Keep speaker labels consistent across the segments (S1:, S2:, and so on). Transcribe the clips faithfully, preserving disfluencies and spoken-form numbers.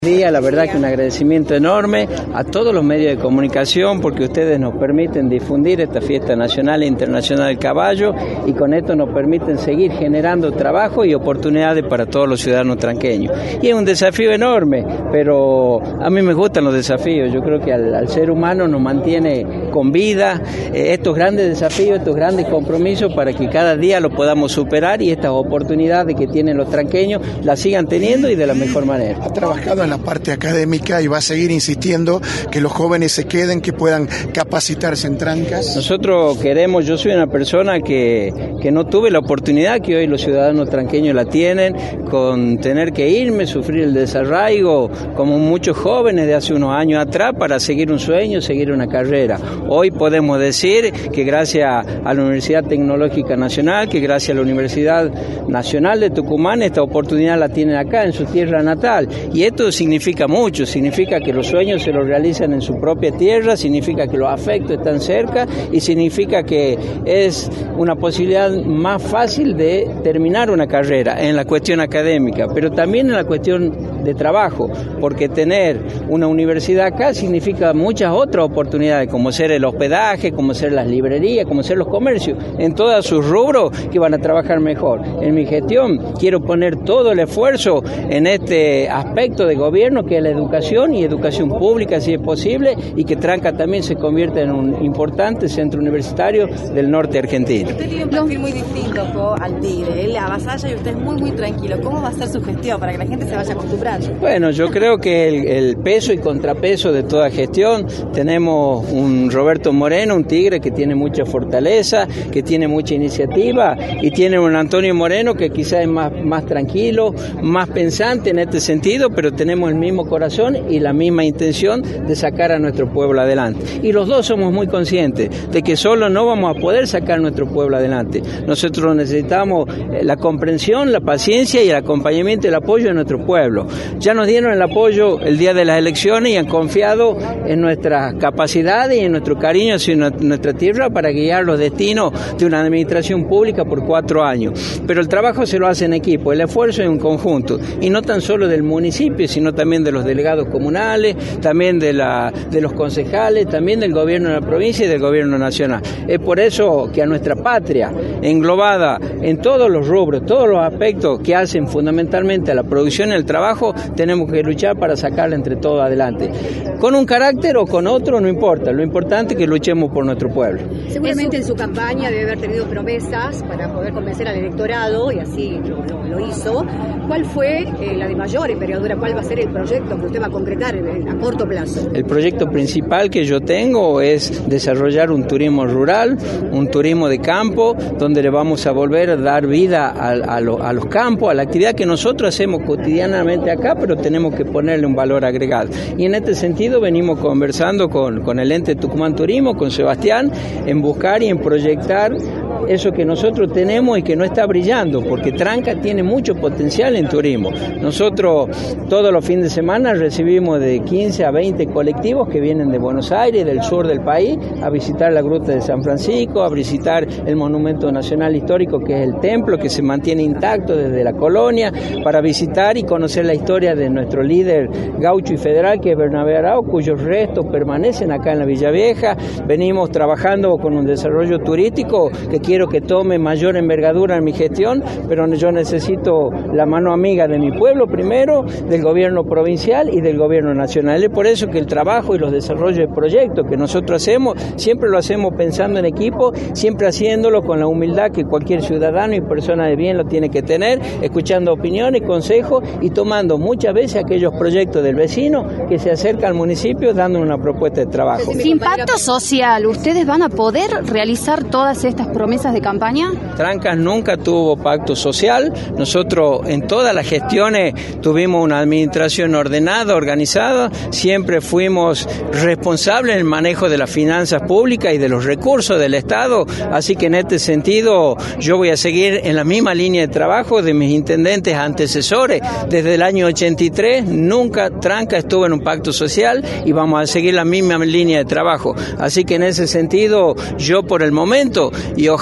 S1: Día, la verdad que un agradecimiento enorme a todos los medios de comunicación porque ustedes nos permiten difundir esta fiesta nacional e internacional del caballo y con esto nos permiten seguir generando trabajo y oportunidades para todos los ciudadanos tranqueños. Y es un desafío enorme, pero a mí me gustan los desafíos, yo creo que al, al ser humano nos mantiene con vida eh, estos grandes desafíos, estos grandes compromisos para que cada día lo podamos superar y estas oportunidades que tienen los tranqueños las sigan teniendo y de la mejor manera.
S2: Ha trabajado en la parte académica y va a seguir insistiendo que los jóvenes se queden, que puedan capacitarse en Trancas.
S1: Nosotros queremos, yo soy una persona que, que no tuve la oportunidad que hoy los ciudadanos tranqueños la tienen, con tener que irme, sufrir el desarraigo, como muchos jóvenes de hace unos años atrás, para seguir un sueño, seguir una carrera. Hoy podemos decir que gracias a la Universidad Tecnológica Nacional, que gracias a la Universidad Nacional de Tucumán, esta oportunidad la tienen acá, en su tierra natal. Y esto significa mucho, significa que los sueños se los realizan en su propia tierra, significa que los afectos están cerca y significa que es una posibilidad más fácil de terminar una carrera en la cuestión académica, pero también en la cuestión de trabajo, porque tener una universidad acá significa muchas otras oportunidades, como ser el hospedaje, como ser las librerías, como ser los comercios, en todos sus rubros que van a trabajar mejor. En mi gestión quiero poner todo el esfuerzo en este aspecto de gobierno que es la educación y educación pública si es posible y que Tranca también se convierta en un importante centro universitario del norte argentino.
S3: Usted tiene un perfil muy distinto al Tigre, él avasalla y usted es muy muy tranquilo. ¿Cómo va a ser su gestión para que la gente se vaya acostumbrando?
S1: Bueno, yo creo que el, el peso y contrapeso de toda gestión, tenemos un Roberto Moreno, un Tigre que tiene mucha fortaleza, que tiene mucha iniciativa y tiene un Antonio Moreno que quizás es más, más tranquilo, más pensante en este sentido, pero tenemos el mismo corazón y la misma intención de sacar a nuestro pueblo adelante. Y los dos somos muy conscientes de que solo no vamos a poder sacar a nuestro pueblo adelante. Nosotros necesitamos la comprensión, la paciencia y el acompañamiento y el apoyo de nuestro pueblo. Ya nos dieron el apoyo el día de las elecciones y han confiado en nuestras capacidades y en nuestro cariño hacia nuestra tierra para guiar los destinos de una administración pública por cuatro años. Pero el trabajo se lo hace en equipo, el esfuerzo es un conjunto y no tan solo del municipio, sino también de los delegados comunales, también de, la, de los concejales, también del gobierno de la provincia y del gobierno nacional. Es por eso que a nuestra patria, englobada en todos los rubros, todos los aspectos que hacen fundamentalmente a la producción y el trabajo, tenemos que luchar para sacarla entre todos adelante. Con un carácter o con otro, no importa, lo importante es que luchemos por nuestro pueblo.
S4: Seguramente en su campaña debe haber tenido promesas para poder convencer al electorado y así lo, lo, lo hizo. ¿Cuál fue eh, la de mayor envergadura? ¿Cuál va a ser el proyecto que usted va a concretar en, a corto plazo?
S1: El proyecto principal que yo tengo es desarrollar un turismo rural, un turismo de campo, donde le vamos a volver a dar vida a, a, lo, a los campos, a la actividad que nosotros hacemos cotidianamente acá, pero tenemos que ponerle un valor agregado. Y en este sentido venimos conversando con, con el ente Tucumán Turismo, con Sebastián, en buscar y en proyectar eso que nosotros tenemos y que no está brillando, porque Tranca tiene mucho potencial en turismo. Nosotros todos los fines de semana recibimos de quince a veinte colectivos que vienen de Buenos Aires, del sur del país, a visitar la Gruta de San Francisco, a visitar el Monumento Nacional Histórico que es el templo, que se mantiene intacto desde la colonia, para visitar y conocer la historia de nuestro líder gaucho y federal que es Bernabé Arao, cuyos restos permanecen acá en la Villa Vieja. Venimos trabajando con un desarrollo turístico que quiero que tome mayor envergadura en mi gestión, pero yo necesito la mano amiga de mi pueblo primero, del gobierno provincial y del gobierno nacional. Es por eso que el trabajo y los desarrollos de proyectos que nosotros hacemos, siempre lo hacemos pensando en equipo, siempre haciéndolo con la humildad que cualquier ciudadano y persona de bien lo tiene que tener, escuchando opiniones, consejos y tomando muchas veces aquellos proyectos del vecino que se acerca al municipio dando una propuesta de trabajo.
S5: Sin pacto social, ¿ustedes van a poder realizar todas estas promesas de campaña?
S1: Trancas nunca tuvo pacto social. Nosotros en todas las gestiones tuvimos una administración ordenada, organizada, siempre fuimos responsables en el manejo de las finanzas públicas y de los recursos del Estado, así que en este sentido yo voy a seguir en la misma línea de trabajo de mis intendentes antecesores. Desde el año ochenta y tres nunca Tranca estuvo en un pacto social y vamos a seguir la misma línea de trabajo, así que en ese sentido yo por el momento y ojalá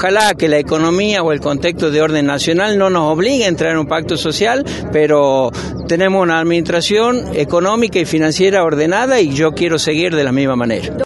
S1: ojalá que la economía o el contexto de orden nacional no nos obligue a entrar en un pacto social, pero tenemos una administración económica y financiera ordenada y yo quiero seguir de la misma manera.